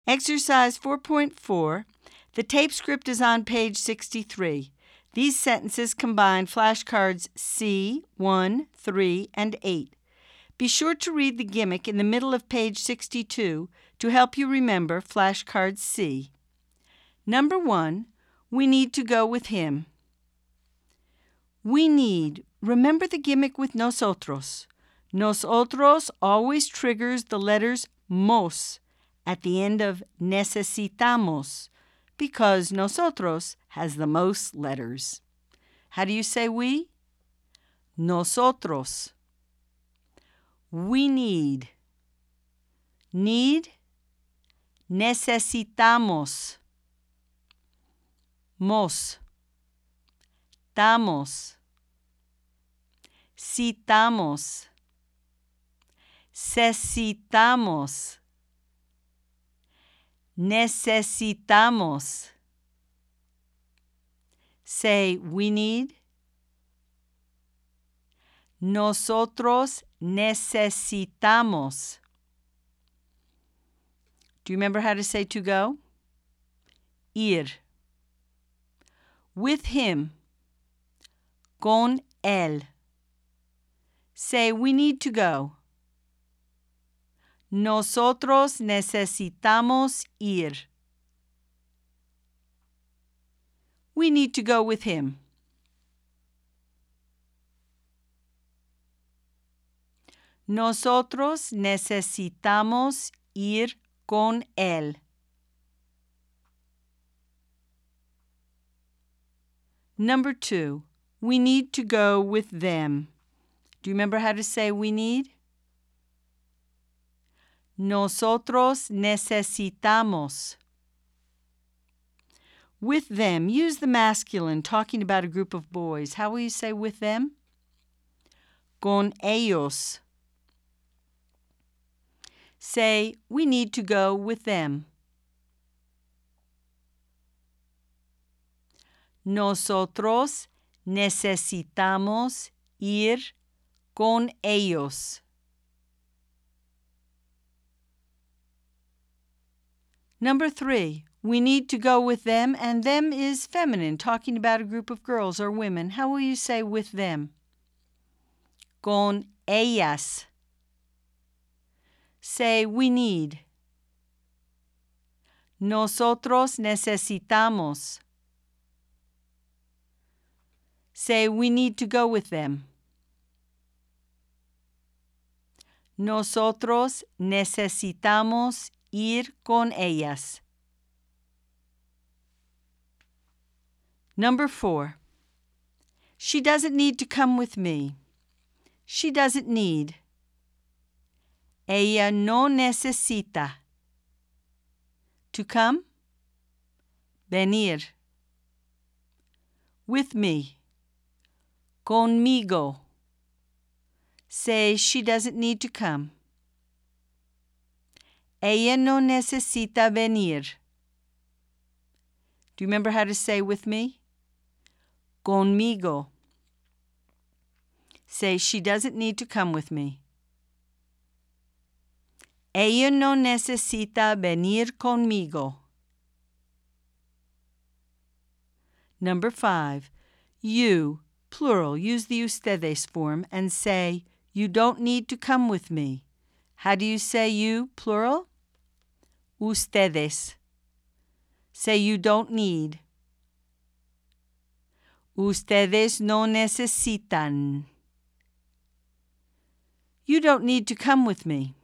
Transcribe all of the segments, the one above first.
Exercise 4.4. The tape script is on page 63. These sentences combine flashcards C, 1, 3, and 8. Be sure to read the gimmick in the middle of page 62 to help you remember flashcard C. Number 1, we need to go with him. We need. Remember the gimmick with nosotros. Nosotros always triggers the letters mos at the end of necesitamos because nosotros has the most letters. How do you say we? Nosotros. We need. Need. Necesitamos. Mos. Tamos. Citamos. Cecitamos. Necesitamos. Say, we need. Nosotros necesitamos. Do you remember how to say to go? Ir. With him. Con él. Say, we need to go. Nosotros necesitamos ir. We need to go with him. Nosotros necesitamos ir con él. Number 2, we need to go with them. Do you remember how to say we need? Nosotros necesitamos. With them, use the masculine talking about a group of boys. How will you say with them? Con ellos. Say, we need to go with them. Nosotros necesitamos ir con ellos. Number 3, we need to go with them, and them is feminine, talking about a group of girls or women. How will you say with them? Con ellas. Say, we need. Nosotros necesitamos. Say, we need to go with them. Nosotros necesitamos ir con ellas. Number 4, she doesn't need to come with me. She doesn't need. Ella no necesita. To come? Venir. With me. Conmigo. Say, she doesn't need to come. Ella no necesita venir. Do you remember how to say with me? Conmigo. Say, she doesn't need to come with me. Ella no necesita venir conmigo. Number 5, you, plural, use the ustedes form and say, you don't need to come with me. How do you say you, plural? Ustedes. Say you don't need. Ustedes no necesitan. You don't need to come with me.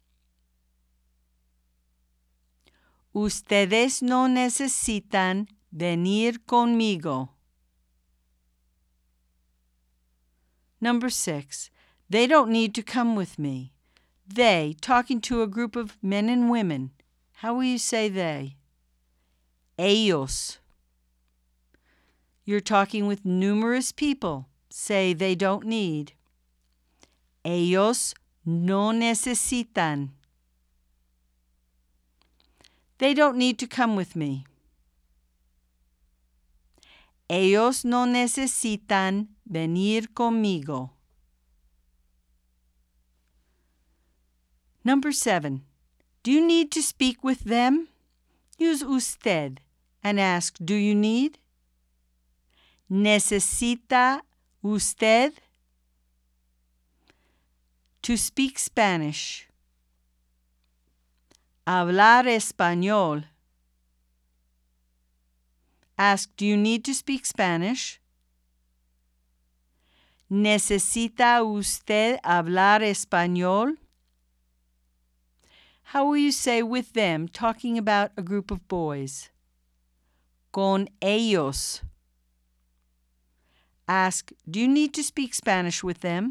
Ustedes no necesitan venir conmigo. Number 6, they don't need to come with me. They, talking to a group of men and women. How will you say they? Ellos. You're talking with numerous people. Say they don't need. Ellos no necesitan. They don't need to come with me. Ellos no necesitan venir conmigo. Number 7. Do you need to speak with them? Use usted and ask, do you need? ¿Necesita usted? To speak Spanish. Hablar español. Ask, do you need to speak Spanish? ¿Necesita usted hablar español? How will you say with them, talking about a group of boys? Con ellos. Ask, do you need to speak Spanish with them?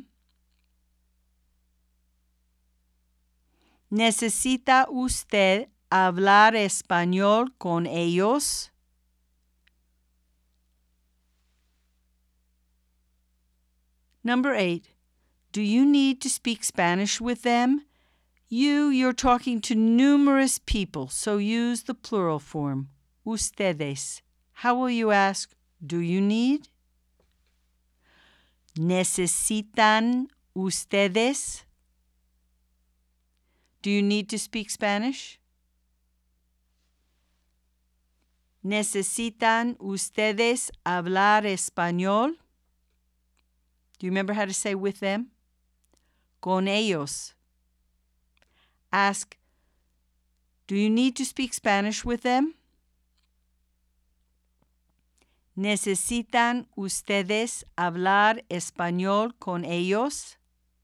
¿Necesita usted hablar español con ellos? Number 8. Do you need to speak Spanish with them? You're talking to numerous people, so use the plural form, ustedes. How will you ask, do you need? ¿Necesitan ustedes? Do you need to speak Spanish? ¿Necesitan ustedes hablar español? Do you remember how to say with them? Con ellos. Ask, do you need to speak Spanish with them? ¿Necesitan ustedes hablar español con ellos?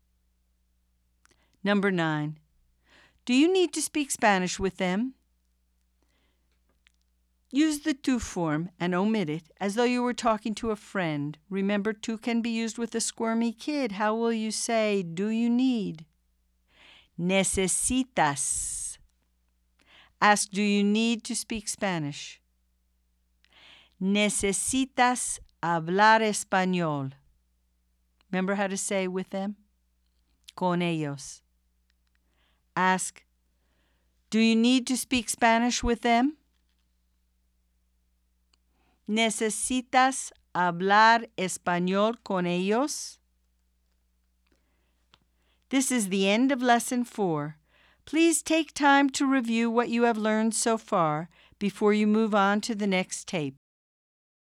Number 9. Do you need to speak Spanish with them? Use the tú form and omit it as though you were talking to a friend. Remember, tú can be used with a squirmy kid. How will you say, do you need? Necesitas. Ask, do you need to speak Spanish? Necesitas hablar español. Remember how to say with them? Con ellos. Ask, do you need to speak Spanish with them? ¿Necesitas hablar español con ellos? This is the end of Lesson 4. Please take time to review what you have learned so far before you move on to the next tape.